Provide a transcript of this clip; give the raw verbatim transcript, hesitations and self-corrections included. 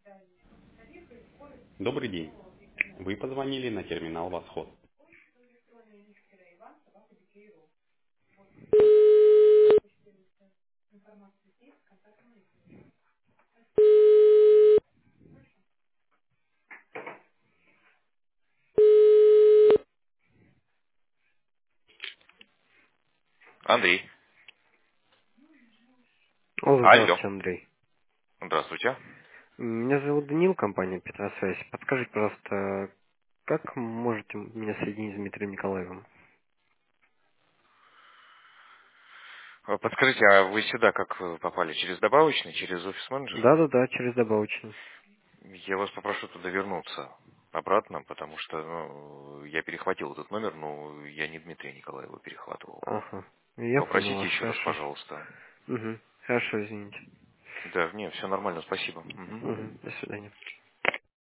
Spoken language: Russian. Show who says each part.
Speaker 1: Добрый день. Вы позвонили на терминал «Восход».
Speaker 2: Андрей.
Speaker 1: Алло,
Speaker 2: Алло.
Speaker 1: здравствуйте, Андрей.
Speaker 2: Здравствуйте.
Speaker 1: Меня зовут Данил, компания Петросвязь. Подскажите, пожалуйста, как можете меня соединить с Дмитрием Николаевым?
Speaker 2: А, Подскажите, а вы сюда как э, попали? Через добавочный, через офис-менеджер?
Speaker 1: Да-да-да, через добавочный.
Speaker 2: Я вас попрошу туда вернуться обратно, потому что ну, я перехватил этот номер, но я не Дмитрия Николаева перехватывал.
Speaker 1: Ага, я понял
Speaker 2: Попросите
Speaker 1: вас,
Speaker 2: еще раз,
Speaker 1: хорошо.
Speaker 2: пожалуйста.
Speaker 1: Угу, хорошо, извините.
Speaker 2: Да, нет, все нормально, спасибо.
Speaker 1: Угу,
Speaker 2: Мгм.
Speaker 1: до свидания.